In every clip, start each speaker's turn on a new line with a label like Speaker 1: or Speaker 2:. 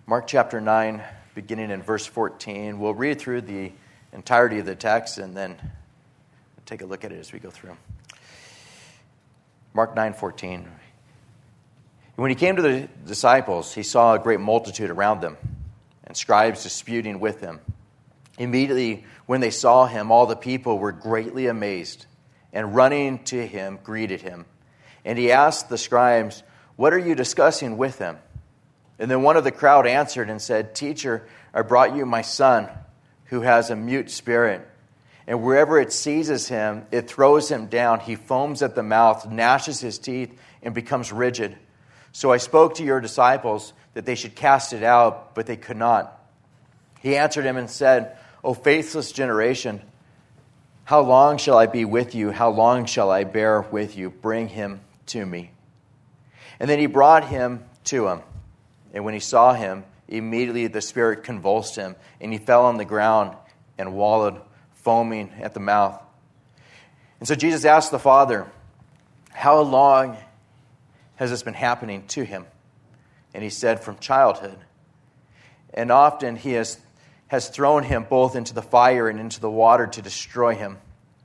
Speaker 1: Mark chapter 9, beginning in verse 14. We'll read through the entirety of the text and then take a look at it as we go through. Mark 9:14. When he came to the disciples, he saw a great multitude around them, and scribes disputing with him. Immediately when they saw him, all the people were greatly amazed, and running to him, greeted him. And he asked the scribes, "What are you discussing with him?" And then one of the crowd answered and said, "Teacher, I brought you my son, who has a mute spirit. And wherever it seizes him, it throws him down. He foams at the mouth, gnashes his teeth, and becomes rigid. So I spoke to your disciples that they should cast it out, but they could not." He answered him and said, "O faithless generation, how long shall I be with you? How long shall I bear with you? Bring him to me." And then he brought him to him. And when he saw him, immediately the spirit convulsed him, and he fell on the ground and wallowed, foaming at the mouth. And so Jesus asked the father, "How long has this been happening to him?" And he said, "From childhood. And often he has thrown him both into the fire and into the water to destroy him.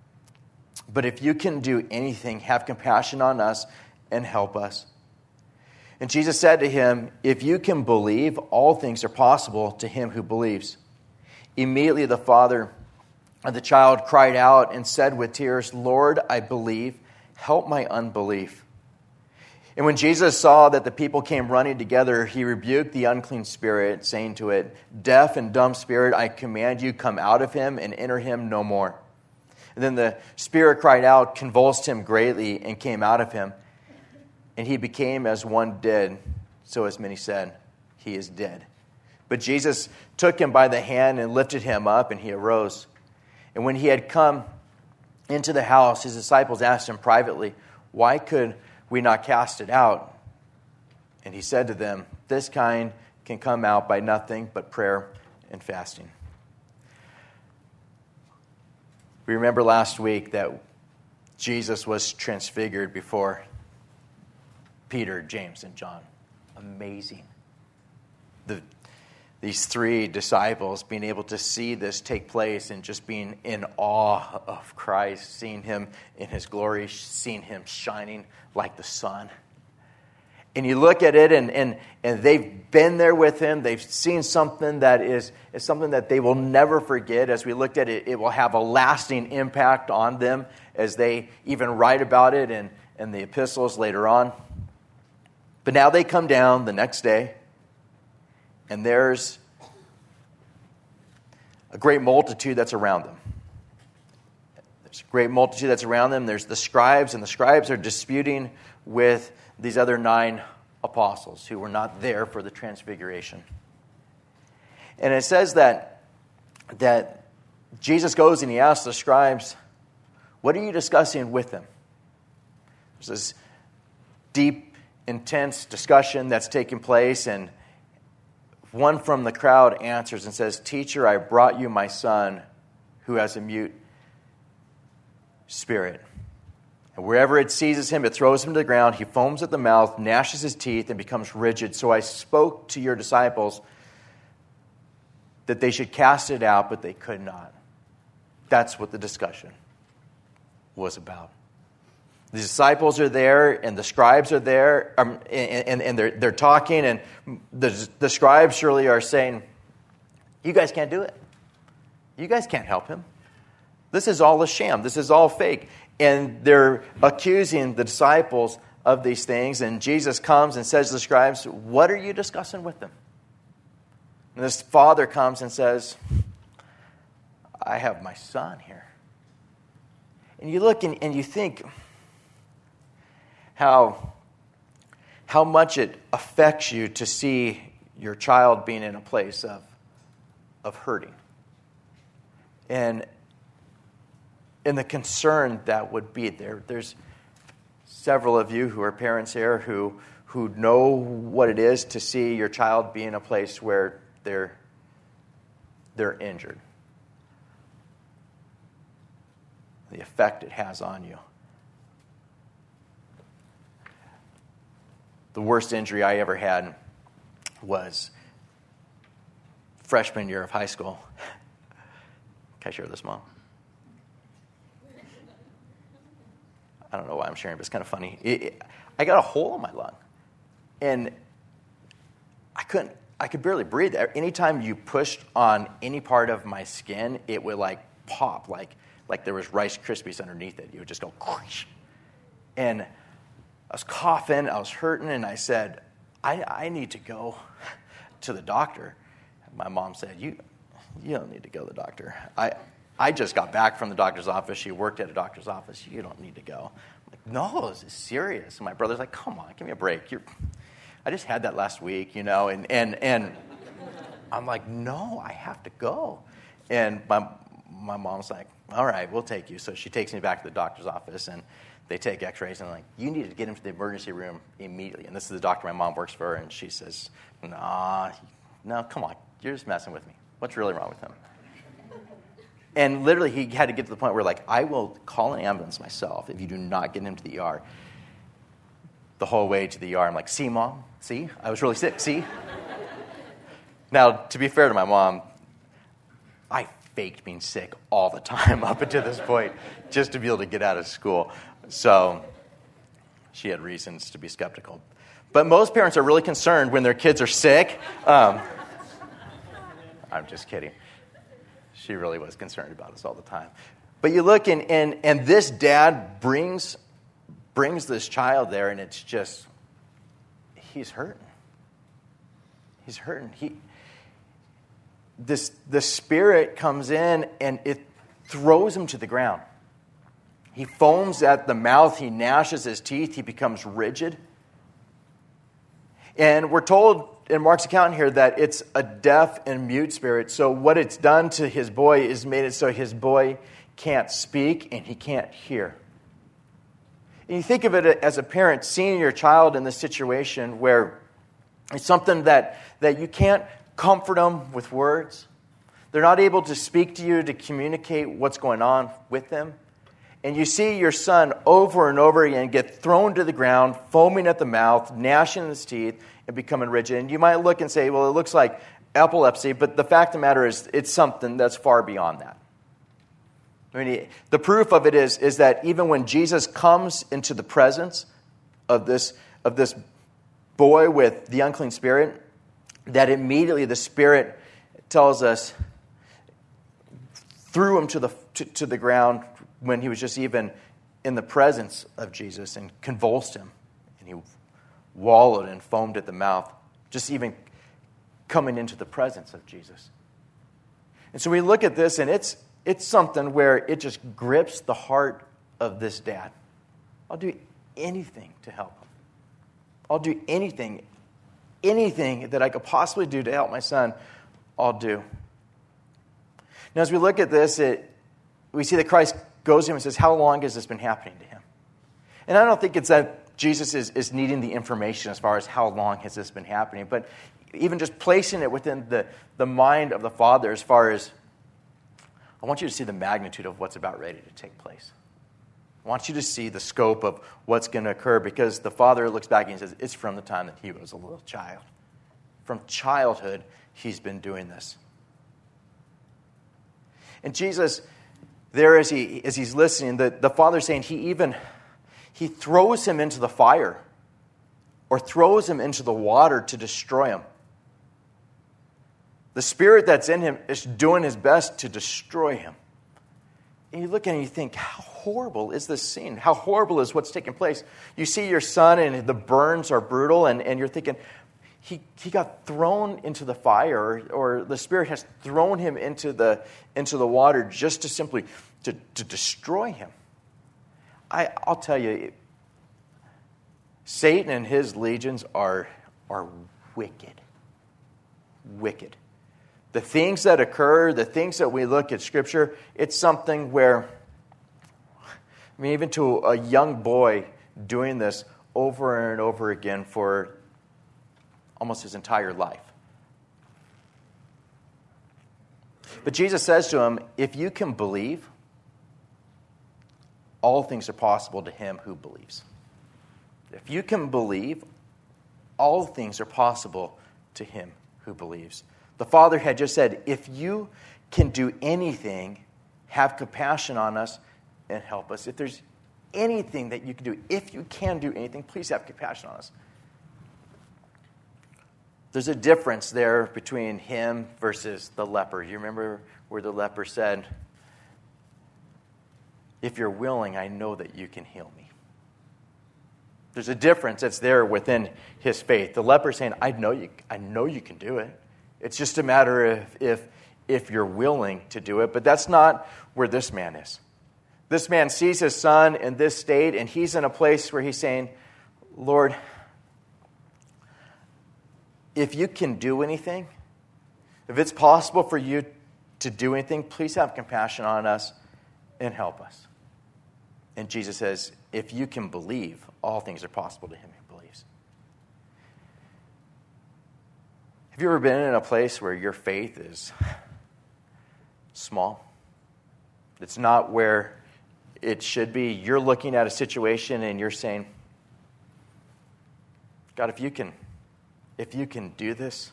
Speaker 1: But if you can do anything, have compassion on us and help us." And Jesus said to him, "If you can believe, all things are possible to him who believes." Immediately the father of the child cried out and said with tears, "Lord, I believe. Help my unbelief." And when Jesus saw that the people came running together, he rebuked the unclean spirit, saying to it, "Deaf and dumb spirit, I command you, come out of him and enter him no more." And then the spirit cried out, convulsed him greatly, and came out of him. And he became as one dead, so as many said, "He is dead." But Jesus took him by the hand and lifted him up, and he arose. And when he had come into the house, his disciples asked him privately, "Why could we not cast it out?" And he said to them, "This kind can come out by nothing but prayer and fasting." We remember last week that Jesus was transfigured before Peter, James, and John. Amazing. These three disciples being able to see this take place and just being in awe of Christ, seeing him in his glory, seeing him shining like the sun. And you look at it and they've been there with him. They've seen something that is something that they will never forget. As we looked at it, it will have a lasting impact on them as they even write about it in the epistles later on. But now they come down the next day, and there's a great multitude that's around them. There's a great multitude that's around them. There's the scribes, and the scribes are disputing with these other 9 apostles who were not there for the transfiguration. And it says that Jesus goes and he asks the scribes, "What are you discussing with them?" There's this deep, intense discussion that's taking place, and one from the crowd answers and says, "Teacher, I brought you my son who has a mute spirit. And wherever it seizes him, it throws him to the ground. He foams at the mouth, gnashes his teeth, and becomes rigid. So I spoke to your disciples that they should cast it out, but they could not." That's what the discussion was about. The disciples are there, and the scribes are there, and they're talking, and the scribes surely are saying, "You guys can't do it. You guys can't help him. This is all a sham. This is all fake." And they're accusing the disciples of these things, and Jesus comes and says to the scribes, "What are you discussing with them?" And this father comes and says, "I have my son here." And you look and you think how much it affects you to see your child being in a place of hurting. And the concern that would be there. There's several of you who are parents here who know what it is to see your child be in a place where they're injured. The effect it has on you. The worst injury I ever had was freshman year of high school. Can I share this, Mom? I don't know why I'm sharing, but it's kind of funny. I got a hole in my lung, and I could barely breathe. Anytime you pushed on any part of my skin, it would like pop, like there was Rice Krispies underneath it. You would just go, whoosh. And I was coughing, I was hurting, and I said, I need to go to the doctor. My mom said, you don't need to go to the doctor. I just got back from the doctor's office. She worked at a doctor's office. You don't need to go. I'm like, no, this is serious. And my brother's like, come on, give me a break. I just had that last week, and I'm like, no, I have to go. And my mom's like, all right, we'll take you. So she takes me back to the doctor's office, and they take x-rays, and like, you need to get him to the emergency room immediately. And this is the doctor my mom works for, and she says, no, come on, you're just messing with me. What's really wrong with him? And literally, he had to get to the point where, like, I will call an ambulance myself if you do not get him to the ER. The whole way to the ER, I'm like, see, Mom? See? I was really sick. See? Now, to be fair to my mom, I faked being sick all the time up until this point just to be able to get out of school. So she had reasons to be skeptical. But most parents are really concerned when their kids are sick. I'm just kidding. She really was concerned about us all the time. But you look, and this dad brings this child there, and it's just, he's hurting. He's hurting. The Spirit comes in, and it throws him to the ground. He foams at the mouth. He gnashes his teeth. He becomes rigid. And we're told in Mark's account here that it's a deaf and mute spirit. So what it's done to his boy is made it so his boy can't speak and he can't hear. And you think of it as a parent, seeing your child in this situation where it's something that you can't comfort them with words. They're not able to speak to you to communicate what's going on with them. And you see your son over and over again get thrown to the ground, foaming at the mouth, gnashing his teeth, and becoming rigid. And you might look and say, well, it looks like epilepsy, but the fact of the matter is it's something that's far beyond that. I mean, the proof of it is that even when Jesus comes into the presence of this boy with the unclean spirit, that immediately the Spirit tells us threw him to the ground when he was just even in the presence of Jesus and convulsed him. And he wallowed and foamed at the mouth, just even coming into the presence of Jesus. And so we look at this, and it's something where it just grips the heart of this dad. I'll do anything to help him. I'll do anything that I could possibly do to help my son, I'll do. Now, as we look at this, we see that Christ goes to him and says, how long has this been happening to him? And I don't think it's that Jesus is needing the information as far as how long has this been happening, but even just placing it within the mind of the Father as far as, I want you to see the magnitude of what's about ready to take place. I want you to see the scope of what's going to occur, because the Father looks back and says, it's from the time that he was a little child. From childhood, he's been doing this. And Jesus, there as he's listening, the Father's saying he throws him into the fire or throws him into the water to destroy him. The spirit that's in him is doing his best to destroy him. And you look at it and you think, how horrible is this scene? How horrible is what's taking place? You see your son and the burns are brutal, and you're thinking, he got thrown into the fire, or the Spirit has thrown him into the water just to simply to destroy him. I'll tell you, Satan and his legions are wicked. Wicked. The things that occur, the things that we look at Scripture, it's something where, I mean, even to a young boy doing this over and over again for almost his entire life. But Jesus says to him, if you can believe, all things are possible to him who believes. If you can believe, all things are possible to him who believes. The Father had just said, if you can do anything, have compassion on us and help us. If there's anything that you can do, if you can do anything, please have compassion on us. There's a difference there between him versus the leper. You remember where the leper said, if you're willing, I know that you can heal me. There's a difference that's there within his faith. The leper saying, I know you can do it. It's just a matter of if you're willing to do it. But that's not where this man is. This man sees his son in this state, and he's in a place where he's saying, Lord, if you can do anything, if it's possible for you to do anything, please have compassion on us and help us. And Jesus says, if you can believe, all things are possible to him who believes. Have you ever been in a place where your faith is small? It's not where it should be. You're looking at a situation and you're saying, God, if you can do this,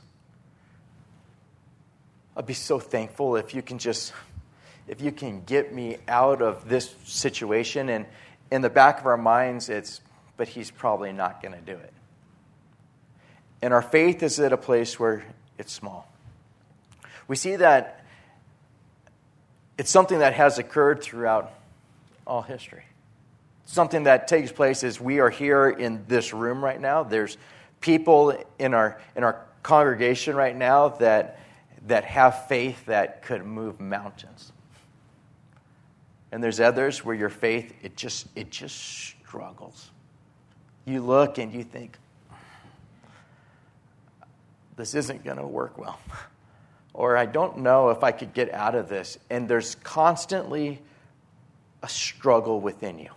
Speaker 1: I'd be so thankful if you can get me out of this situation. And in the back of our minds, but he's probably not going to do it. And our faith is at a place where it's small. We see that it's something that has occurred throughout all history. Something that takes place as we are here in this room right now. There's people in our congregation right now that have faith that could move mountains. And there's others where your faith, it just struggles. You look and you think, this isn't going to work well. Or I don't know if I could get out of this. And there's constantly a struggle within you.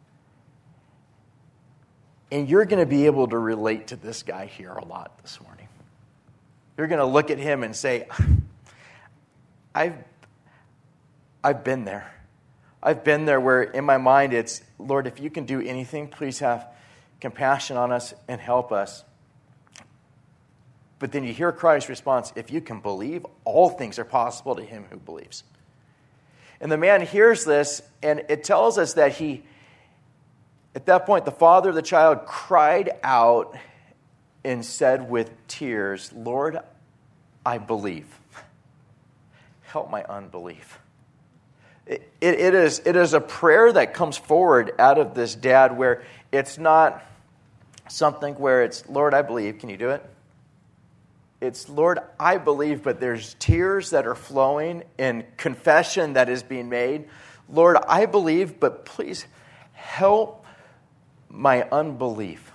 Speaker 1: And you're going to be able to relate to this guy here a lot this morning. You're going to look at him and say, I've been there. I've been there where in my mind it's, Lord, if you can do anything, please have compassion on us and help us. But then you hear Christ's response, if you can believe, all things are possible to him who believes. And the man hears this, and it tells us that at that point, the father of the child cried out and said with tears, Lord, I believe. Help my unbelief. It is a prayer that comes forward out of this dad where it's not something where it's, Lord, I believe. Can you do it? It's, Lord, I believe, but there's tears that are flowing and confession that is being made. Lord, I believe, but please help my unbelief.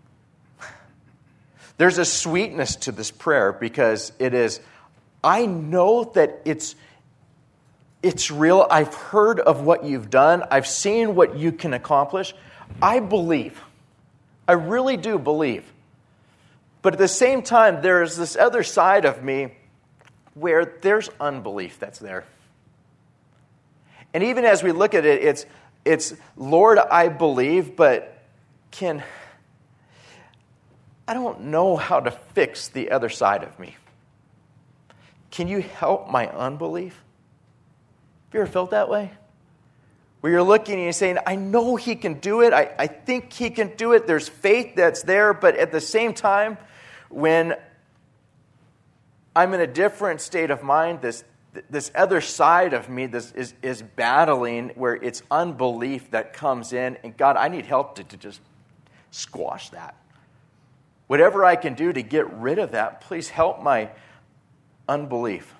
Speaker 1: There's a sweetness to this prayer because it is, I know that it's real. I've heard of what you've done. I've seen what you can accomplish. I believe. I really do believe. But at the same time, there's this other side of me where there's unbelief that's there. And even as we look at it, it's Lord, I believe, but I don't know how to fix the other side of me. Can you help my unbelief? Have you ever felt that way? Where you're looking and you're saying, I know he can do it. I think he can do it. There's faith that's there. But at the same time, when I'm in a different state of mind, this other side of me is battling where it's unbelief that comes in. And God, I need help to just squash that. Whatever I can do to get rid of that, please help my unbelief.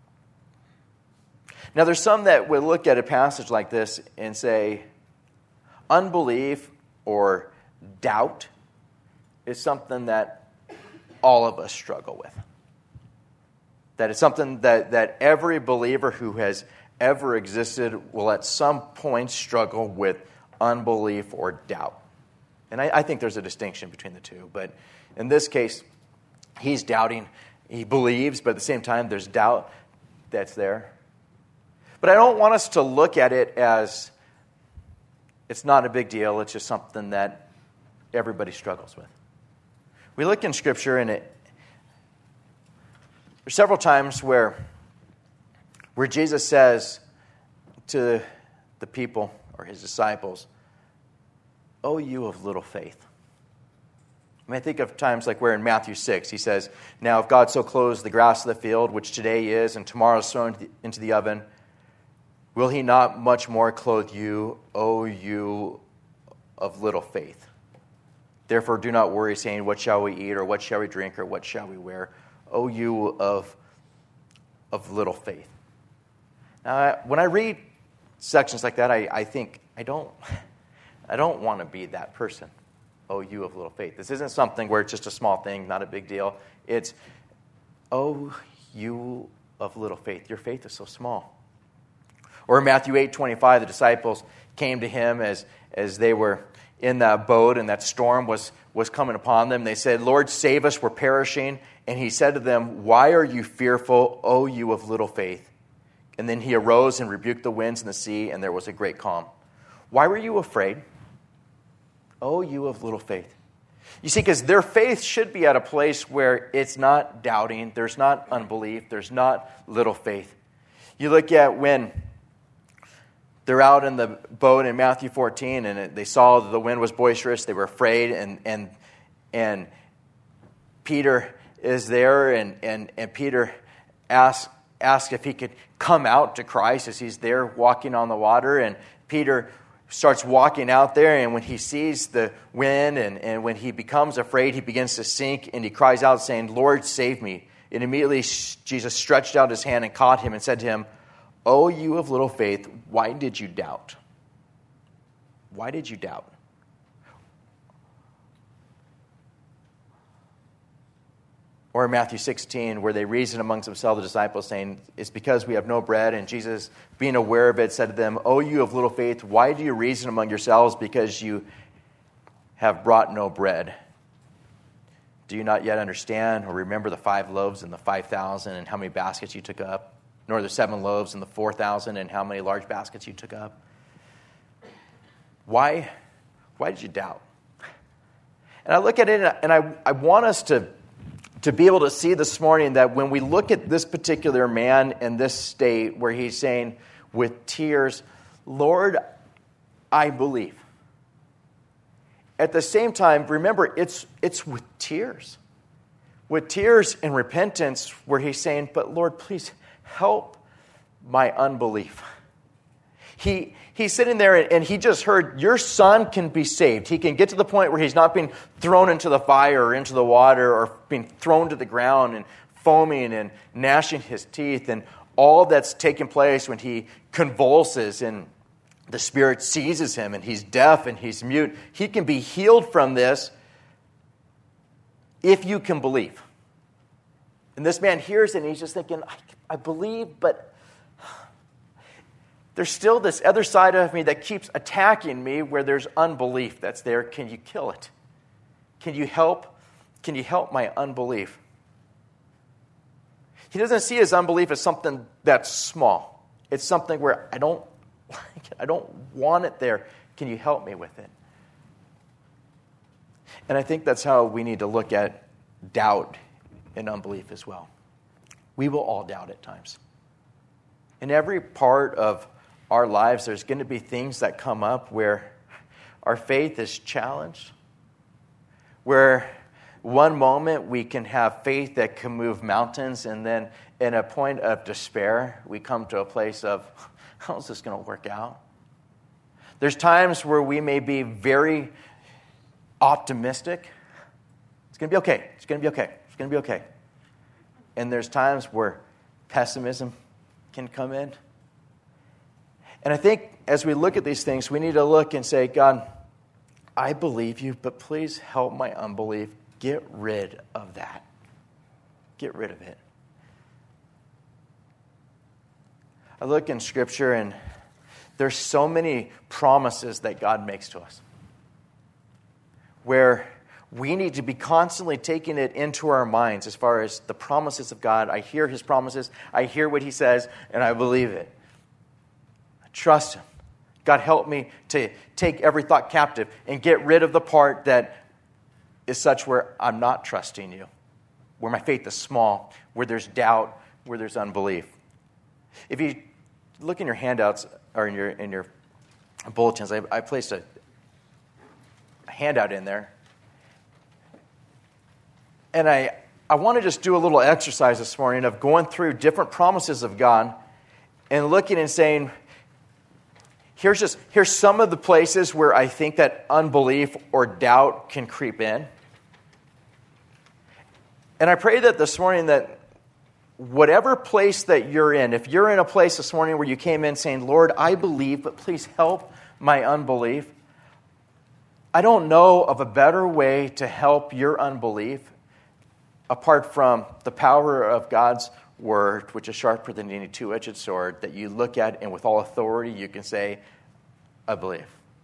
Speaker 1: Now, there's some that would look at a passage like this and say, unbelief or doubt is something that all of us struggle with. That it's something that every believer who has ever existed will at some point struggle with unbelief or doubt. And I think there's a distinction between the two. But in this case, he's doubting. He believes, but at the same time, there's doubt that's there. But I don't want us to look at it as it's not a big deal. It's just something that everybody struggles with. We look in Scripture and There's several times where Jesus says to the people or his disciples, "Oh, you of little faith." I mean, I think of times like where in Matthew 6, he says, "Now if God so clothes the grass of the field, which today is and tomorrow is thrown into the oven, will he not much more clothe you, O you of little faith? Therefore do not worry, saying, what shall we eat, or what shall we drink, or what shall we wear? O you of little faith." Now, when I read sections like that, I think, I don't want to be that person. Oh, you of little faith. This isn't something where it's just a small thing, not a big deal. It's, oh, you of little faith. Your faith is so small. Or in Matthew 8:25, the disciples came to him as they were in that boat and that storm was coming upon them. They said, "Lord, save us, we're perishing." And he said to them, "Why are you fearful, O you of little faith?" And then he arose and rebuked the winds and the sea, and there was a great calm. Why were you afraid, O you of little faith? You see, because their faith should be at a place where it's not doubting, there's not unbelief, there's not little faith. You look at when they're out in the boat in Matthew 14, and they saw that the wind was boisterous, they were afraid, and Peter is there, and Peter asks if he could come out to Christ as he's there walking on the water. And Peter starts walking out there, and when he sees the wind and when he becomes afraid, he begins to sink, and he cries out saying, "Lord, save me." And immediately Jesus stretched out his hand and caught him and said to him, "O you of little faith, why did you doubt?" Why did you doubt? Or in Matthew 16, where they reasoned amongst themselves, the disciples, saying, "It's because we have no bread." And Jesus, being aware of it, said to them, "O you of little faith, why do you reason among yourselves because you have brought no bread? Do you not yet understand or remember the 5 loaves and the 5,000 and how many baskets you took up? Nor the 7 loaves and the 4,000 and how many large baskets you took up? Why did you doubt?" And I look at it, and I want us to be able to see this morning that when we look at this particular man in this state where he's saying with tears, "Lord, I believe." At the same time, remember, it's with tears. With tears and repentance where he's saying, "But Lord, please help my unbelief." He's sitting there and he just heard, your son can be saved. He can get to the point where he's not being thrown into the fire or into the water or being thrown to the ground and foaming and gnashing his teeth and all that's taking place when he convulses and the Spirit seizes him and he's deaf and he's mute. He can be healed from this if you can believe. And this man hears it and he's just thinking, I believe, but there's still this other side of me that keeps attacking me where there's unbelief that's there. Can you kill it? Can you help my unbelief? He doesn't see his unbelief as something that's small. It's something where I don't like it. I don't want it there. Can you help me with it? And I think that's how we need to look at doubt and unbelief as well. We will all doubt at times. In every part of our lives, there's going to be things that come up where our faith is challenged, where one moment we can have faith that can move mountains, and then in a point of despair, we come to a place of, how is this going to work out? There's times where we may be very optimistic. It's going to be okay. It's going to be okay. It's going to be okay. And there's times where pessimism can come in. And I think as we look at these things, we need to look and say, God, I believe you, but please help my unbelief. Get rid of that. Get rid of it. I look in Scripture and there's so many promises that God makes to us where we need to be constantly taking it into our minds as far as the promises of God. I hear His promises. I hear what He says, and I believe it. I trust Him. God, help me to take every thought captive and get rid of the part that is such where I'm not trusting you. where my faith is small, where there's doubt, where there's unbelief. If you look in your handouts or in your bulletins, I placed a handout in there. And I want to just do a little exercise this morning of going through different promises of God and looking and saying, here's some of the places where I think that unbelief or doubt can creep in. And I pray that this morning that whatever place that you're in, if you're in a place this morning where you came in saying, Lord, I believe, but please help my unbelief. I don't know of a better way to help your unbelief apart from the power of God's word, which is sharper than any two-edged sword, that you look at and with all authority you can say, I believe.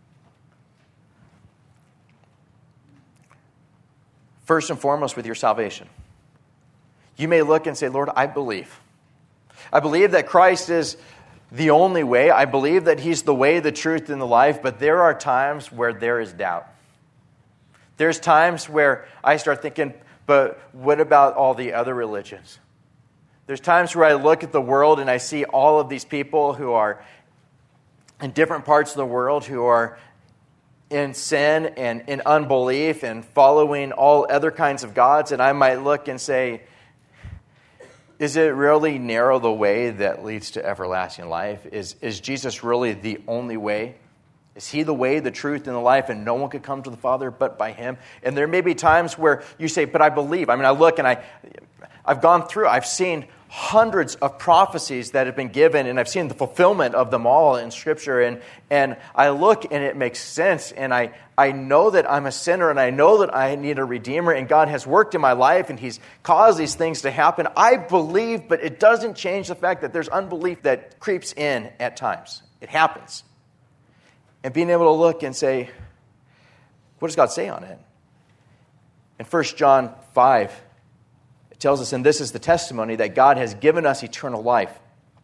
Speaker 1: First and foremost with your salvation. You may look and say, Lord, I believe. I believe that Christ is the only way. I believe that He's the way, the truth, and the life, but there are times where there is doubt. There's times where I start thinking, but what about all the other religions? There's times where I look at the world and I see all of these people who are in different parts of the world who are in sin and in unbelief and following all other kinds of gods, and I might look and say, is it really narrow the way that leads to everlasting life? Is Jesus really the only way? Is He the way, the truth, and the life, and no one could come to the Father but by Him? And there may be times where you say, but I believe. I mean, I look and I've gone through, I've seen hundreds of prophecies that have been given, and I've seen the fulfillment of them all in Scripture, and I look and it makes sense, and I know that I'm a sinner, and I know that I need a Redeemer, and God has worked in my life, and He's caused these things to happen. I believe, but it doesn't change the fact that there's unbelief that creeps in at times. It happens. And being able to look and say, what does God say on it? In 1 John 5, it tells us, and this is the testimony, that God has given us eternal life.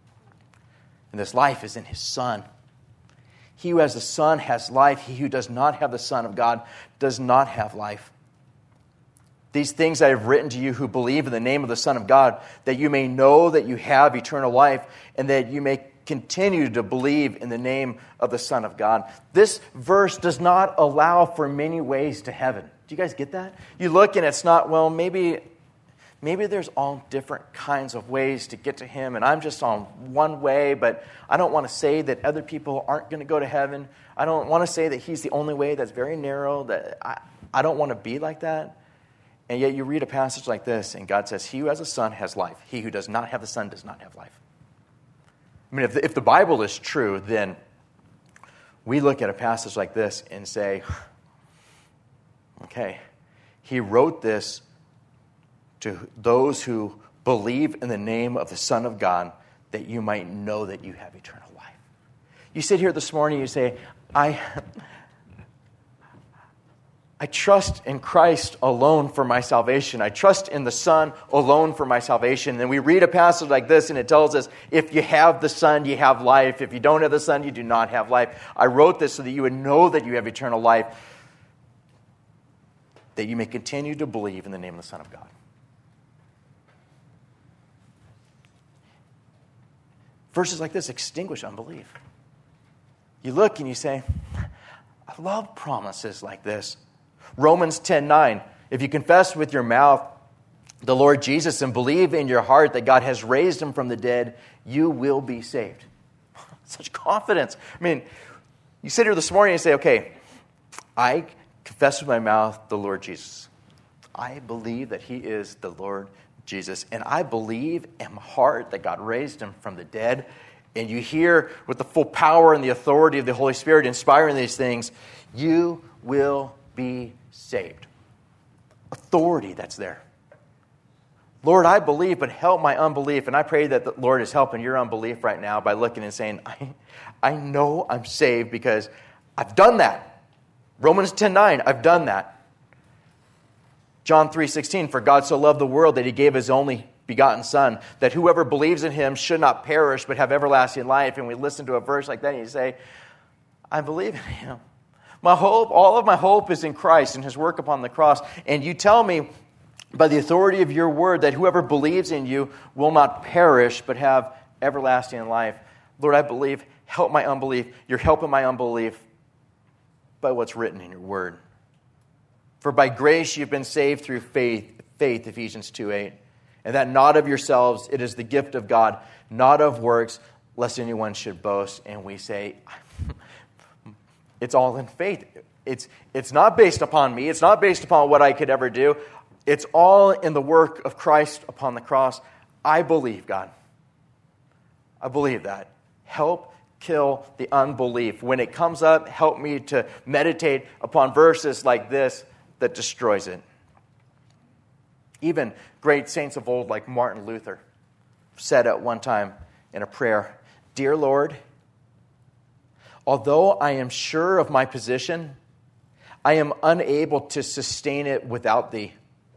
Speaker 1: And this life is in His Son. He who has the Son has life. He who does not have the Son of God does not have life. These things I have written to you who believe in the name of the Son of God, that you may know that you have eternal life, and that you may continue to believe in the name of the Son of God. This verse does not allow for many ways to heaven. Do you guys get that? You look and it's not, well, maybe there's all different kinds of ways to get to Him, and I'm just on one way, but I don't want to say that other people aren't going to go to heaven. I don't want to say that He's the only way that's very narrow, that I don't want to be like that. And yet you read a passage like this, and God says, he who has a son has life. He who does not have the son does not have life. I mean, if the Bible is true, then we look at a passage like this and say, okay, He wrote this to those who believe in the name of the Son of God, that you might know that you have eternal life. You sit here this morning, you say, I trust in Christ alone for my salvation. I trust in the Son alone for my salvation. And we read a passage like this, and it tells us, if you have the Son, you have life. If you don't have the Son, you do not have life. I wrote this so that you would know that you have eternal life, that you may continue to believe in the name of the Son of God. Verses like this extinguish unbelief. You look and you say, I love promises like this. Romans 10:9, if you confess with your mouth the Lord Jesus and believe in your heart that God has raised Him from the dead, you will be saved. Such confidence. I mean, you sit here this morning and say, okay, I confess with my mouth the Lord Jesus. I believe that He is the Lord Jesus, and I believe in my heart that God raised Him from the dead. And you hear with the full power and the authority of the Holy Spirit inspiring these things, you will be saved. Authority that's there. Lord, I believe, but help my unbelief. And I pray that the Lord is helping your unbelief right now by looking and saying, I know I'm saved because I've done that. Romans 10:9, I've done that. John 3:16, for God so loved the world that He gave His only begotten Son, that whoever believes in Him should not perish but have everlasting life. And we listen to a verse like that and you say, I believe in Him. My hope, all of my hope is in Christ and His work upon the cross. And you tell me by the authority of your word, that whoever believes in you will not perish, but have everlasting life. Lord, I believe. Help my unbelief. You're helping my unbelief by what's written in your word. For by grace you've been saved through faith, Ephesians 2:8. And that not of yourselves, it is the gift of God, not of works, lest anyone should boast. And we say, it's all in faith. It's not based upon me. It's not based upon what I could ever do. It's all in the work of Christ upon the cross. I believe, God. I believe that. Help kill the unbelief. When it comes up, help me to meditate upon verses like this that destroys it. Even great saints of old like Martin Luther said at one time in a prayer, "Dear Lord, although I am sure of my position, I am unable to sustain it without thee.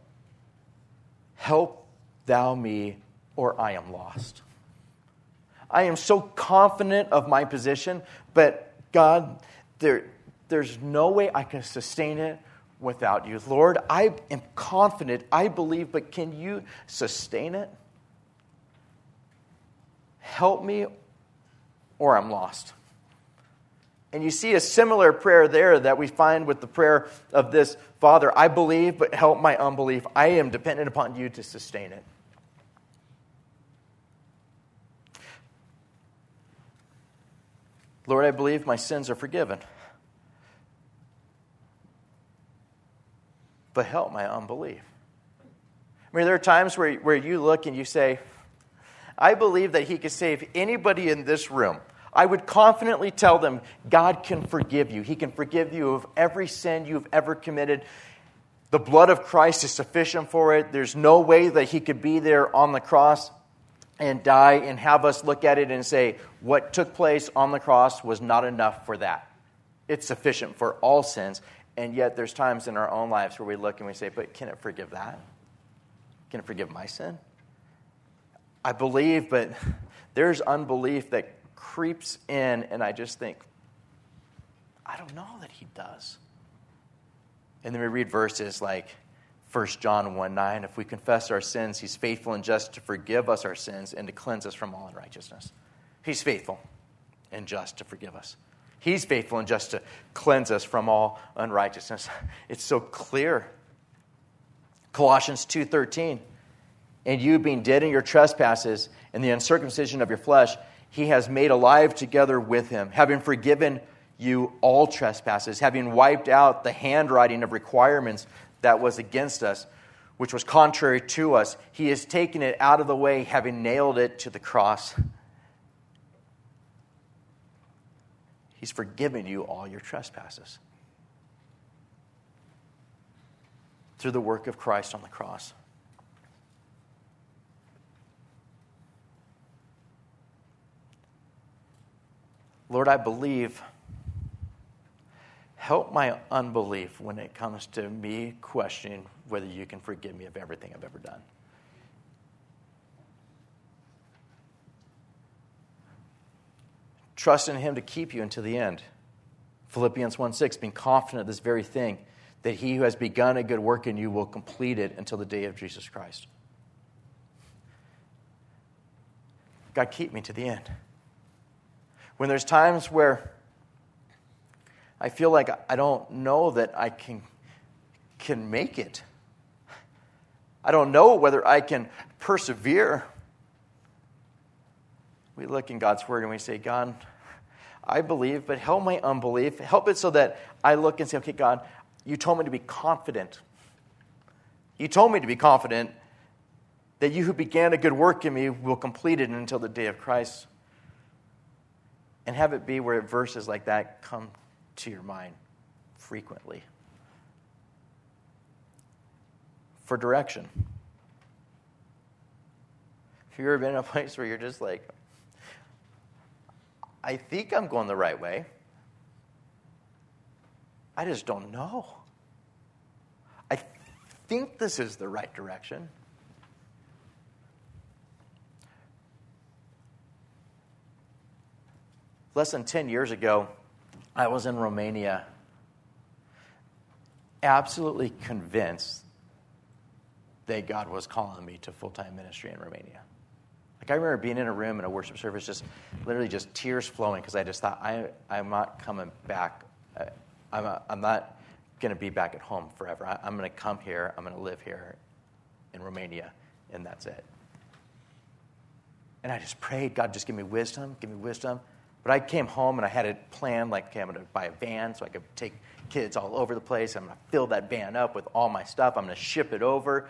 Speaker 1: Help thou me, or I am lost." I am so confident of my position, but God, there's no way I can sustain it without you. Lord, I am confident, I believe, but can you sustain it? Help me, or I'm lost. And you see a similar prayer there that we find with the prayer of this Father. I believe, but help my unbelief. I am dependent upon you to sustain it. Lord, I believe my sins are forgiven. But help my unbelief. I mean, there are times where you look and you say, I believe that he could save anybody in this room. I would confidently tell them, God can forgive you. He can forgive you of every sin you've ever committed. The blood of Christ is sufficient for it. There's no way that he could be there on the cross and die and have us look at it and say, what took place on the cross was not enough for that. It's sufficient for all sins. And yet there's times in our own lives where we look and we say, but can it forgive that? Can it forgive my sin? I believe, but there's unbelief that creeps in, and I just think, I don't know that he does. And then we read verses like 1 John 1:9, if we confess our sins, he's faithful and just to forgive us our sins and to cleanse us from all unrighteousness. He's faithful and just to forgive us. He's faithful and just to cleanse us from all unrighteousness. It's so clear. Colossians 2:13, and you being dead in your trespasses and the uncircumcision of your flesh, he has made alive together with him, having forgiven you all trespasses, having wiped out the handwriting of requirements that was against us, which was contrary to us. He has taken it out of the way, having nailed it to the cross. He's forgiven you all your trespasses through the work of Christ on the cross. Lord, I believe. Help my unbelief when it comes to me questioning whether you can forgive me of everything I've ever done. Trust in him to keep you until the end. Philippians 1:6, being confident of this very thing, that he who has begun a good work in you will complete it until the day of Jesus Christ. God, keep me to the end. When there's times where I feel like I don't know that I can make it. I don't know whether I can persevere. We look in God's word and we say, God, I believe, but help my unbelief. Help it so that I look and say, okay, God, you told me to be confident. You told me to be confident that you who began a good work in me will complete it until the day of Christ. And have it be where verses like that come to your mind frequently. For direction. Have you ever been in a place where you're just like, I think I'm going the right way. I just don't know. I think this is the right direction. Less than 10 years ago, I was in Romania, absolutely convinced that God was calling me to full-time ministry in Romania. Like, I remember being in a room in a worship service, just literally just tears flowing, because I just thought, I'm not coming back. I'm not going to be back at home forever. I'm going to come here. I'm going to live here in Romania, and that's it. And I just prayed, God, just give me wisdom, give me wisdom. But I came home, and I had it planned, like, okay, I'm going to buy a van so I could take kids all over the place. I'm going to fill that van up with all my stuff. I'm going to ship it over.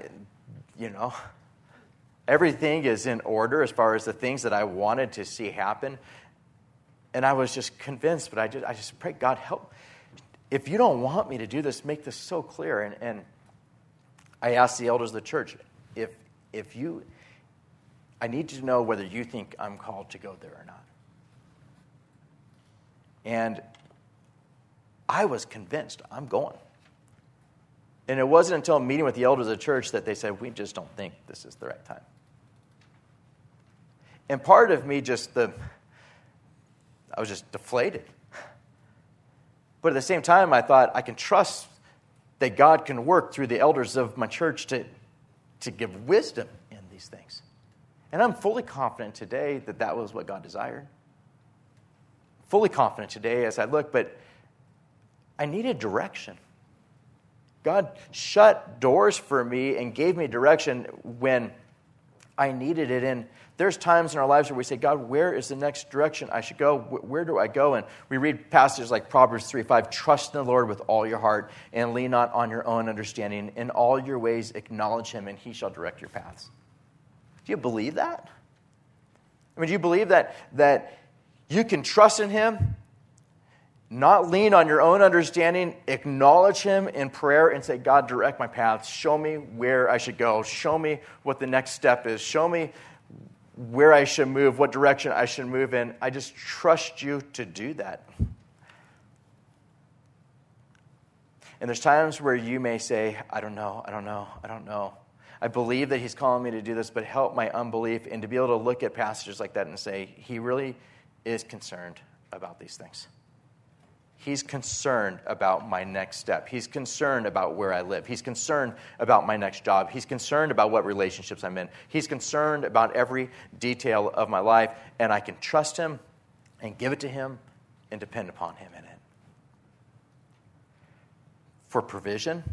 Speaker 1: Everything is in order as far as the things that I wanted to see happen. And I was just convinced, but I just prayed, God, help. If you don't want me to do this, make this so clear. And I asked the elders of the church, I need to know whether you think I'm called to go there or not. And I was convinced I'm going. And it wasn't until meeting with the elders of the church that they said, we just don't think this is the right time. And part of me I was just deflated. But at the same time, I thought I can trust that God can work through the elders of my church to give wisdom in these things. And I'm fully confident today that that was what God desired. Fully confident today as I look, but I needed direction. God shut doors for me and gave me direction when I needed it. And there's times in our lives where we say, God, where is the next direction I should go? Where do I go? And we read passages like Proverbs 3:5, trust in the Lord with all your heart and lean not on your own understanding. In all your ways acknowledge him and he shall direct your paths. Do you believe that? I mean, do you believe that you can trust in him, not lean on your own understanding, acknowledge him in prayer and say, God, direct my paths. Show me where I should go. Show me what the next step is. Show me where I should move, what direction I should move in. I just trust you to do that. And there's times where you may say, I don't know. I believe that he's calling me to do this, but help my unbelief. And to be able to look at passages like that and say, he really is concerned about these things. He's concerned about my next step. He's concerned about where I live. He's concerned about my next job. He's concerned about what relationships I'm in. He's concerned about every detail of my life, and I can trust him and give it to him and depend upon him in it. For provision,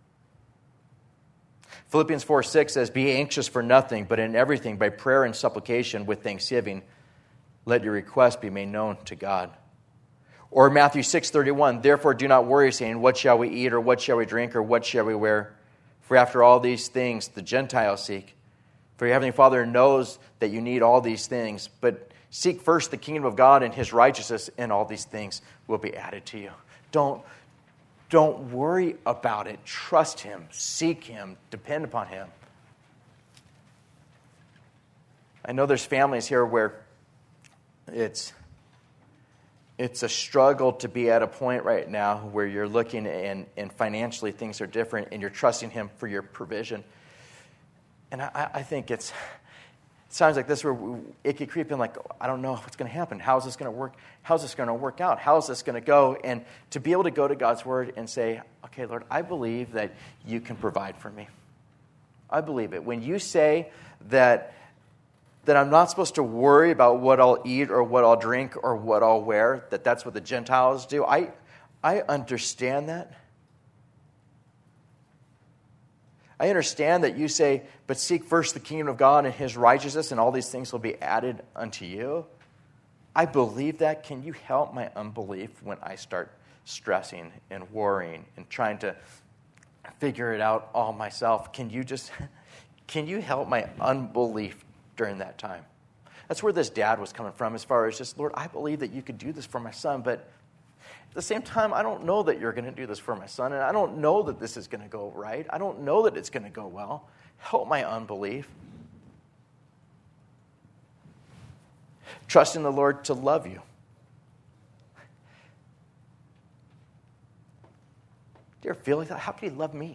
Speaker 1: Philippians 4:6 says, be anxious for nothing, but in everything by prayer and supplication with thanksgiving, let your requests be made known to God. Or Matthew 6:31, therefore do not worry, saying, what shall we eat, or what shall we drink, or what shall we wear? For after all these things the Gentiles seek. For your heavenly Father knows that you need all these things. But seek first the kingdom of God and his righteousness, and all these things will be added to you. Don't worry about it. Trust him. Seek him. Depend upon him. I know there's families here where it's a struggle to be at a point right now where you're looking and financially things are different and you're trusting him for your provision. And I think it sounds like this where it could creep in like, I don't know what's going to happen. How's this going to work? How's this going to work out? How's this going to go? And to be able to go to God's word and say, okay, Lord, I believe that you can provide for me. I believe it. When you say that I'm not supposed to worry about what I'll eat or what I'll drink or what I'll wear, that's what the Gentiles do. I understand that. I understand that you say, but seek first the kingdom of God and his righteousness, and all these things will be added unto you. I believe that. Can you help my unbelief when I start stressing and worrying and trying to figure it out all myself? Can you help my unbelief during that time? That's where this dad was coming from as far as just, Lord, I believe that you could do this for my son, but at the same time, I don't know that you're going to do this for my son, and I don't know that this is going to go right. I don't know that it's going to go well. Help my unbelief. Trust in the Lord to love you. Do you ever feel like that? How could he love me?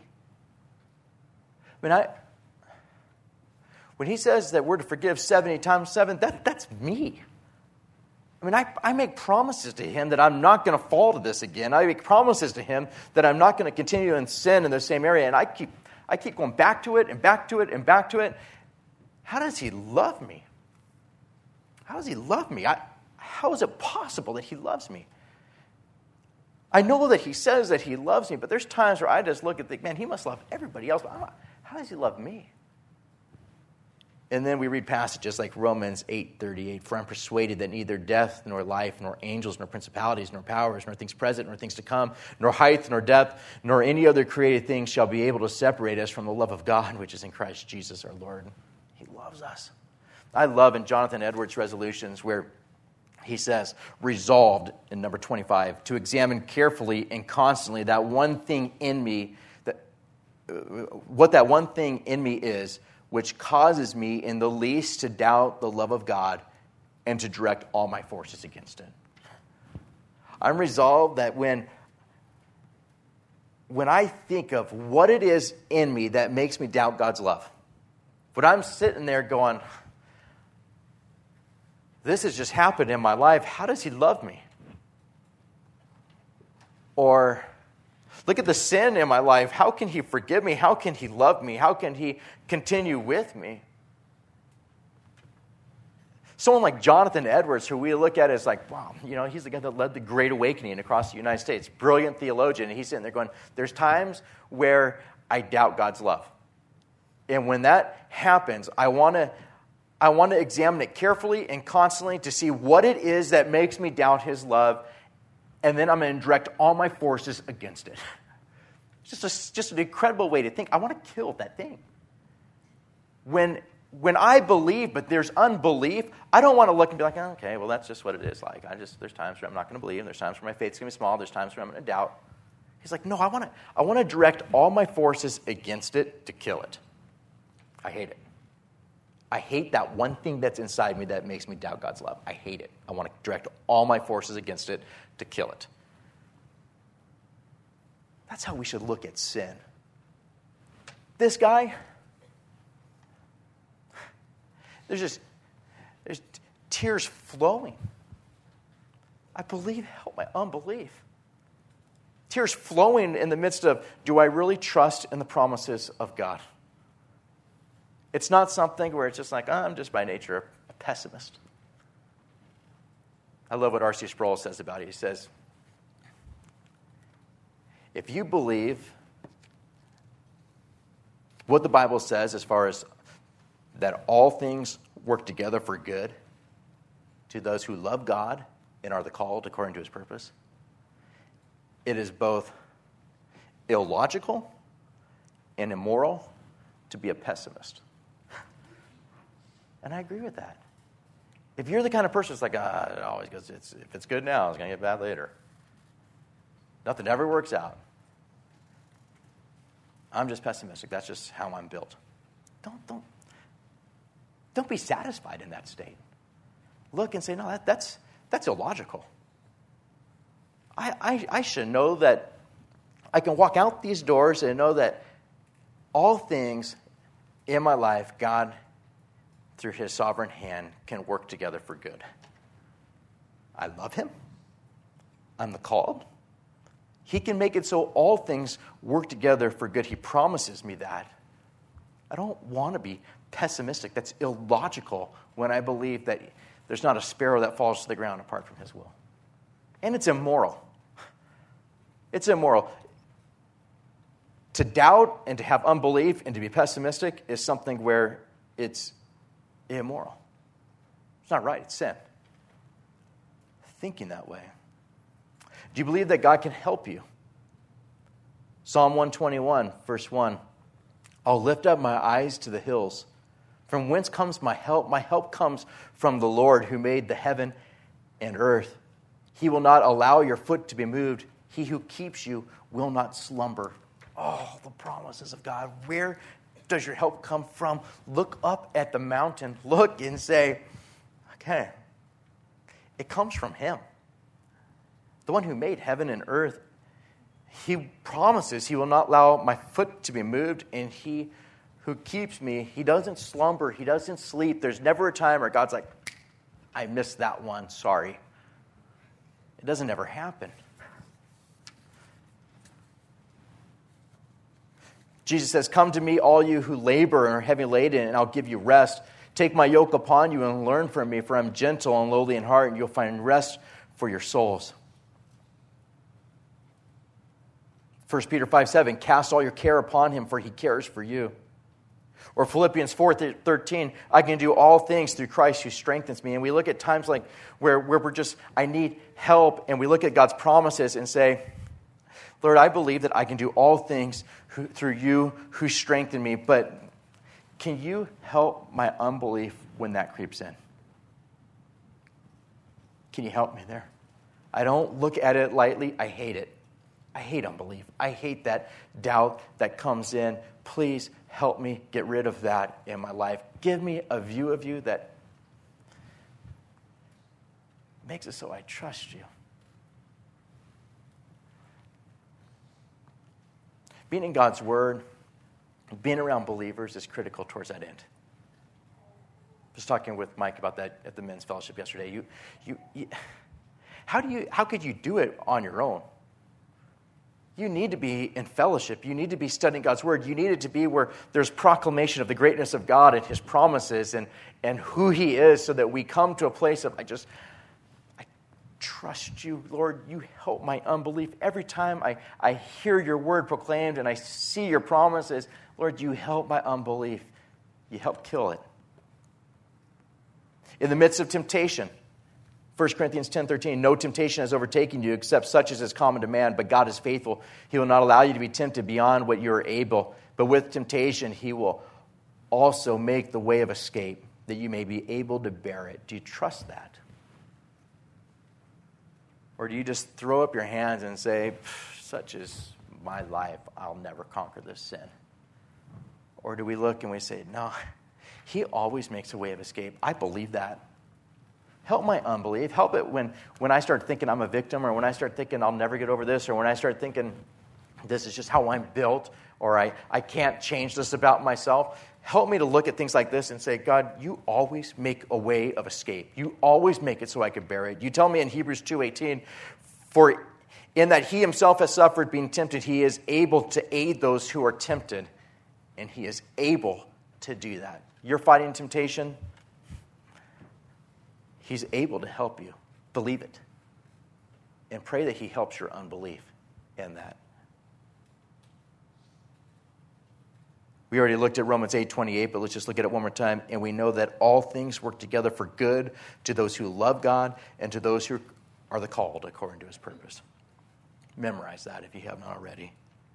Speaker 1: I mean, when he says that we're to forgive 70 times 7, that's me. I mean, I make promises to him that I'm not going to fall to this again. I make promises to him that I'm not going to continue in sin in the same area. And I keep going back to it and back to it and back to it. How does he love me? How does he love me? How is it possible that he loves me? I know that he says that he loves me, but there's times where I just look and think, man, he must love everybody else. But how does he love me? And then we read passages like Romans 8:38, for I'm persuaded that neither death, nor life, nor angels, nor principalities, nor powers, nor things present, nor things to come, nor height, nor depth, nor any other created thing shall be able to separate us from the love of God, which is in Christ Jesus our Lord. He loves us. I love in Jonathan Edwards' resolutions where he says, resolved in number 25, to examine carefully and constantly that one thing in me, what that one thing in me is, which causes me in the least to doubt the love of God and to direct all my forces against it. I'm resolved that when I think of what it is in me that makes me doubt God's love, when I'm sitting there going, this has just happened in my life, how does he love me? Or, look at the sin in my life. How can he forgive me? How can he love me? How can he continue with me? Someone like Jonathan Edwards, who we look at as like, wow, he's the guy that led the Great Awakening across the United States. Brilliant theologian. And he's sitting there going, there's times where I doubt God's love. And when that happens, I want to examine it carefully and constantly to see what it is that makes me doubt his love. And then I'm going to direct all my forces against it. It's just an incredible way to think. I want to kill that thing. When I believe, but there's unbelief, I don't want to look and be like, oh, okay, well, that's just what it is like. There's times where I'm not going to believe. There's times where my faith's going to be small. There's times where I'm going to doubt. He's like, no, I want to direct all my forces against it to kill it. I hate it. I hate that one thing that's inside me that makes me doubt God's love. I hate it. I want to direct all my forces against it to kill it. That's how we should look at sin. This guy, there's tears flowing. I believe, help my unbelief. Tears flowing in the midst of, do I really trust in the promises of God? It's not something where it's just like, I'm just by nature a pessimist. I love what R.C. Sproul says about it. He says, if you believe what the Bible says as far as that all things work together for good to those who love God and are the called according to his purpose, it is both illogical and immoral to be a pessimist. And I agree with that. If you're the kind of person that's like, it always goes, if it's good now, it's going to get bad later. Nothing ever works out. I'm just pessimistic. That's just how I'm built. Don't be satisfied in that state. Look and say, no, that's illogical. I should know that I can walk out these doors and know that all things in my life, God, through his sovereign hand, can work together for good. I love him. I'm the called. He can make it so all things work together for good. He promises me that. I don't want to be pessimistic. That's illogical when I believe that there's not a sparrow that falls to the ground apart from his will. And it's immoral. It's immoral. To doubt and to have unbelief and to be pessimistic is something where it's immoral. It's not right. It's sin. Thinking that way. Do you believe that God can help you? Psalm 121, verse 1. I'll lift up my eyes to the hills. From whence comes my help? My help comes from the Lord who made the heaven and earth. He will not allow your foot to be moved. He who keeps you will not slumber. Oh, the promises of God. Where does your help come from? Look up at the mountain. Look and say, okay, it comes from him. The one who made heaven and earth. He promises he will not allow my foot to be moved, and he who keeps me, he doesn't slumber, he doesn't sleep. There's never a time where God's like, I missed that one, sorry. It doesn't ever happen. Jesus says, "Come to me, all you who labor and are heavy laden, and I'll give you rest. Take my yoke upon you and learn from me, for I'm gentle and lowly in heart, and you'll find rest for your souls." 1 Peter 5:7, "Cast all your care upon him, for he cares for you." Or Philippians 4:13, "I can do all things through Christ who strengthens me." And we look at times like where we're just, I need help, and we look at God's promises and say, "Lord, I believe that I can do all things through you who strengthen me, but can you help my unbelief when that creeps in? Can you help me there?" I don't look at it lightly. I hate it. I hate unbelief. I hate that doubt that comes in. Please help me get rid of that in my life. Give me a view of you that makes it so I trust you. Being in God's Word, being around believers is critical towards that end. I was talking with Mike about that at the men's fellowship yesterday. How could you do it on your own? You need to be in fellowship. You need to be studying God's Word. You need it to be where there's proclamation of the greatness of God and His promises and who He is, so that we come to a place of, I trust you, Lord. You help my unbelief. Every time I hear your word proclaimed and I see your promises, Lord, you help my unbelief. You help kill it. In the midst of temptation, 1 Corinthians 10:13, "No temptation has overtaken you except such as is common to man, but God is faithful. He will not allow you to be tempted beyond what you are able. But with temptation, He will also make the way of escape, that you may be able to bear it." Do you trust that? Or do you just throw up your hands and say, "Such is my life, I'll never conquer this sin"? Or do we look and we say, "No, He always makes a way of escape. I believe that. Help my unbelief. Help it when I start thinking I'm a victim, or when I start thinking I'll never get over this, or when I start thinking this is just how I'm built, or I can't change this about myself." Help me to look at things like this and say, "God, you always make a way of escape. You always make it so I could bear it." You tell me in Hebrews 2:18, "For in that He Himself has suffered being tempted, He is able to aid those who are tempted." And He is able to do that. You're fighting temptation, He's able to help you. Believe it. And pray that He helps your unbelief in that. We already looked at Romans 8:28, but let's just look at it one more time. "And we know that all things work together for good to those who love God and to those who are the called according to His purpose." Memorize that if you haven't already.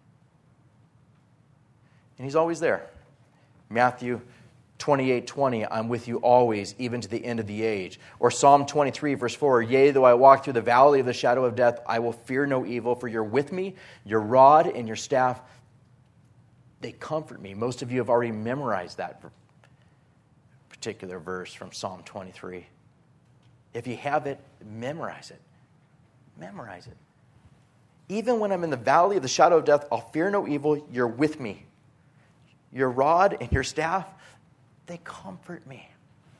Speaker 1: And He's always there. Matthew 28:20, "I'm with you always, even to the end of the age." Or Psalm 23, verse 4, "Yea, though I walk through the valley of the shadow of death, I will fear no evil, for you're with me, your rod and your staff, they comfort me." Most of you have already memorized that particular verse from Psalm 23. If you have it, memorize it. Memorize it. "Even when I'm in the valley of the shadow of death, I'll fear no evil. You're with me. Your rod and your staff, they comfort me."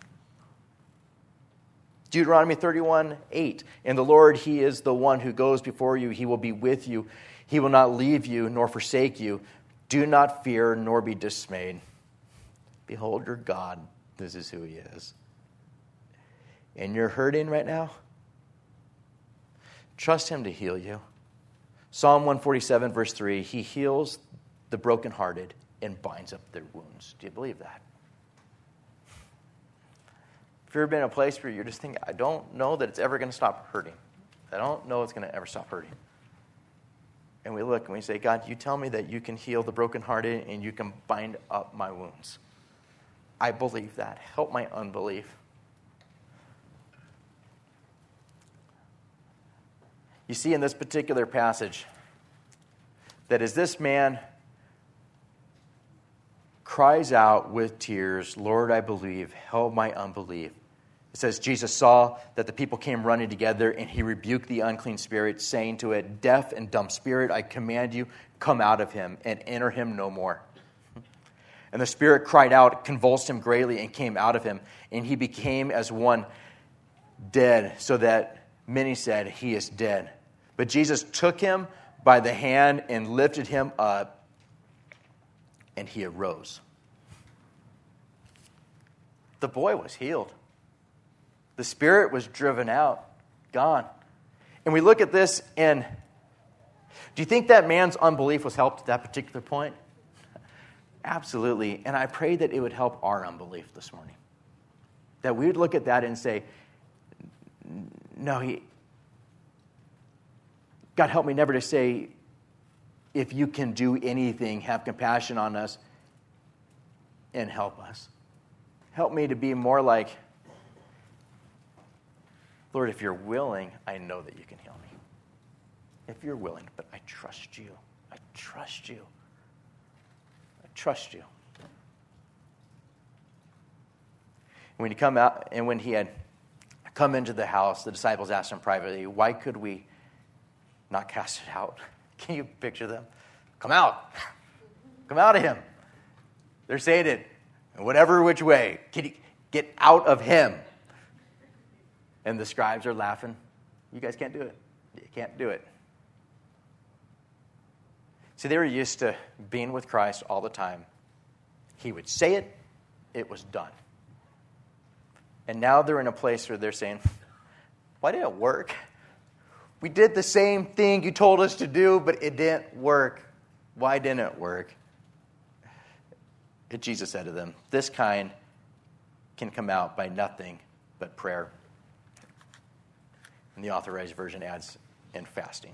Speaker 1: Deuteronomy 31:8, "And the Lord, He is the one who goes before you. He will be with you. He will not leave you nor forsake you. Do not fear nor be dismayed. Behold your God. This is who He is." And you're hurting right now? Trust Him to heal you. Psalm 147, verse 3, "He heals the brokenhearted and binds up their wounds." Do you believe that? If you've ever been in a place where you're just thinking, "I don't know that it's ever going to stop hurting. I don't know it's going to ever stop hurting." And we look and we say, "God, you tell me that you can heal the brokenhearted and you can bind up my wounds. I believe that. Help my unbelief." You see in this particular passage that as this man cries out with tears, "Lord, I believe, help my unbelief," it says Jesus saw that the people came running together, and He rebuked the unclean spirit, saying to it, "Deaf and dumb spirit, I command you, come out of him and enter him no more." And the spirit cried out, convulsed him greatly, and came out of him. And he became as one dead, so that many said, "He is dead." But Jesus took him by the hand and lifted him up. and he arose. The boy was healed. The spirit was driven out, gone. And we look at this, and do you think that man's unbelief was helped at that particular point? Absolutely. And I pray that it would help our unbelief this morning. That we would look at that and say, no, God, help me never to say, if you can do anything, have compassion on us and help us. Help me to be more like, Lord, if you're willing, I know that you can heal me. If you're willing, but I trust you. I trust you. I trust you. When he come out, and when he had come into the house, the disciples asked him privately, why could we not cast it out? Can you picture them? Come out. Come out of him. They're saying it in whatever which way. Get out of him. And the scribes are laughing. You guys can't do it. You can't do it. See, they were used to being with Christ all the time. He would say it, it was done. And now they're in a place where they're saying, why didn't it work? We did the same thing you told us to do, but it didn't work. Why didn't it work? And Jesus said to them, this kind can come out by nothing but prayer. And the Authorized Version adds, and fasting.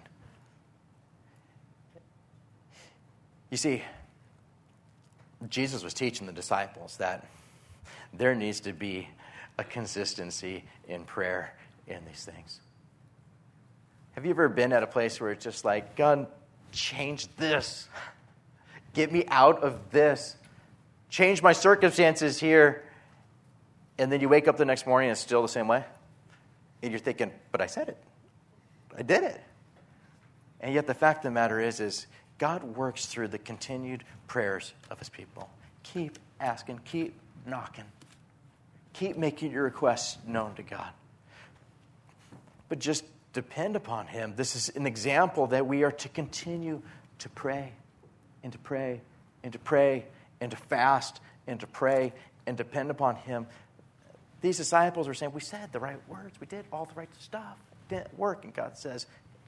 Speaker 1: You see, Jesus was teaching the disciples that there needs to be a consistency in prayer in these things. Have you ever been at a place where it's just like, God, change this. Get me out of this. Change my circumstances here. And then you wake up the next morning and it's still the same way. And you're thinking, but I said it. I did it. And yet the fact of the matter is God works through the continued prayers of his people. Keep asking, keep knocking. Keep making your requests known to God. But just depend upon him. This is an example that we are to continue to pray and to pray and to pray and to fast and to pray and depend upon him. These disciples are saying, we said the right words. We did all the right stuff. It didn't work. And God says,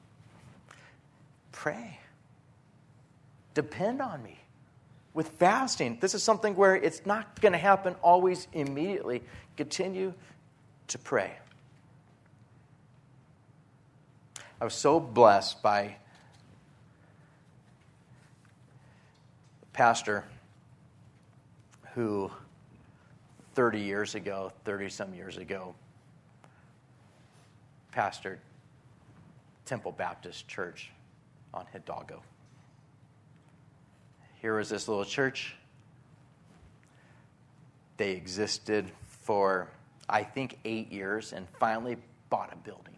Speaker 1: pray. Depend on me. With fasting, this is something where it's not going to happen always immediately. Continue to pray. I was so blessed by a pastor who 30 some years ago, pastored Temple Baptist Church on Hidalgo. Here was this little church. They existed for, I think, 8 years and finally bought a building.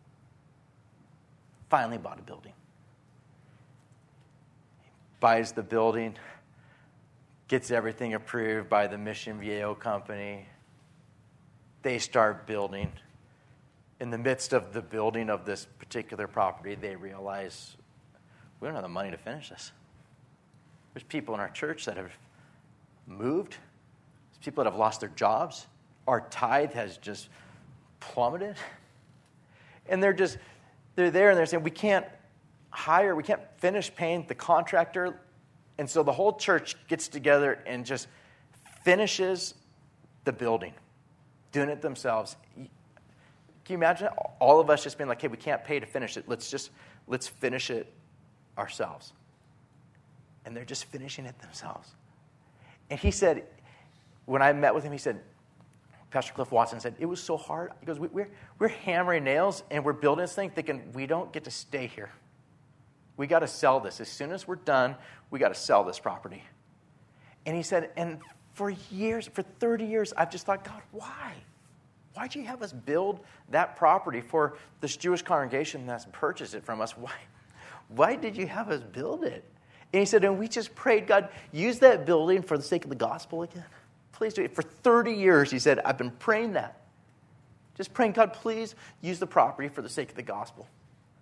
Speaker 1: Buys the building, gets everything approved by the Mission Viejo company. They start building. In the midst of the building of this particular property, they realize we don't have the money to finish this. There's people in our church that have moved. There's people that have lost their jobs. Our tithe has just plummeted. And they're there and they're saying, we can't finish paying the contractor. And so the whole church gets together and just finishes the building, doing it themselves. Can you imagine all of us just being like, hey, we can't pay to finish it. Let's finish it ourselves. And they're just finishing it themselves. And he said, when I met with him, he said, Pastor Cliff Watson said, it was so hard. He goes, we're hammering nails and we're building this thing thinking we don't get to stay here. We got to sell this. As soon as we're done, we got to sell this property. And he said, and for 30 years, I've just thought, God, why? Why'd you have us build that property for this Jewish congregation that's purchased it from us? Why did you have us build it? And he said, and we just prayed, God, use that building for the sake of the gospel again. Please do it. For 30 years, he said, I've been praying that. Just praying, God, please use the property for the sake of the gospel.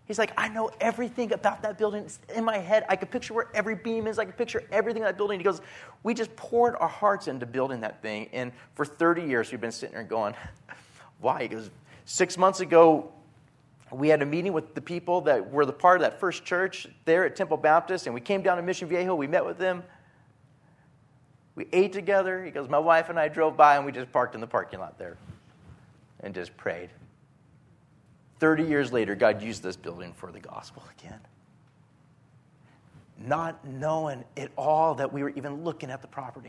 Speaker 1: He's like, I know everything about that building. It's in my head. I could picture where every beam is. I could picture everything in that building. He goes, we just poured our hearts into building that thing. And for 30 years, we've been sitting there going, why? He goes, 6 months ago, we had a meeting with the people that were the part of that first church there at Temple Baptist. And we came down to Mission Viejo. We met with them. We ate together. He goes, my wife and I drove by, and we just parked in the parking lot there and just prayed. 30 years later, God used this building for the gospel again. Not knowing at all that we were even looking at the property.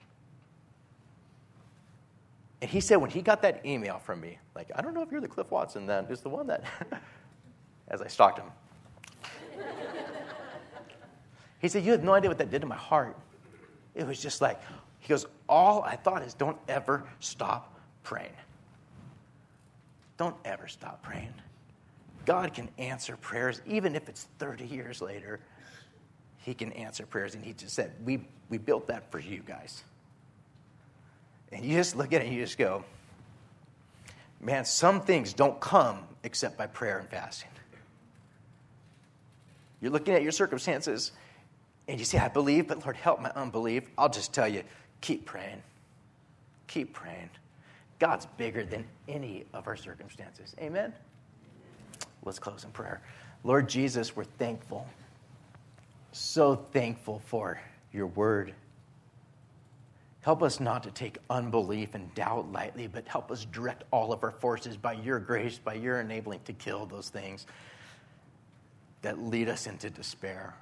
Speaker 1: And he said when he got that email from me, like, I don't know if you're the Cliff Watson that is the one that, as I stalked him. He said, you have no idea what that did to my heart. It was just like, he goes, all I thought is don't ever stop praying. Don't ever stop praying. God can answer prayers, even if it's 30 years later. He can answer prayers. And he just said, we built that for you guys. And you just look at it and you just go, man, some things don't come except by prayer and fasting. You're looking at your circumstances and you say, I believe, but Lord, help my unbelief. I'll just tell you, keep praying. Keep praying. God's bigger than any of our circumstances. Amen? Let's close in prayer. Lord Jesus, we're thankful. So thankful for your word. Help us not to take unbelief and doubt lightly, but help us direct all of our forces by your grace, by your enabling to kill those things that lead us into despair.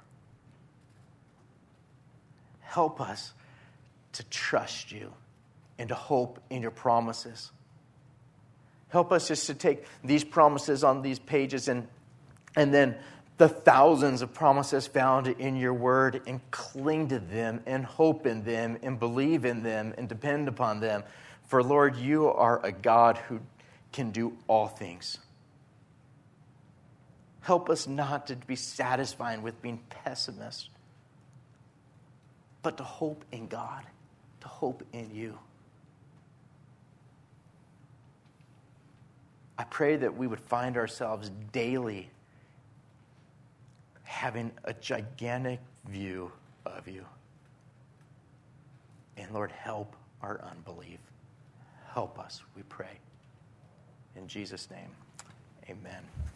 Speaker 1: Help us to trust you and to hope in your promises. Help us just to take these promises on these pages and then the thousands of promises found in your word and cling to them and hope in them and believe in them and depend upon them. For Lord, you are a God who can do all things. Help us not to be satisfied with being pessimists, but to hope in God, to hope in you. I pray that we would find ourselves daily having a gigantic view of you. And Lord, help our unbelief. Help us, we pray. In Jesus' name, amen.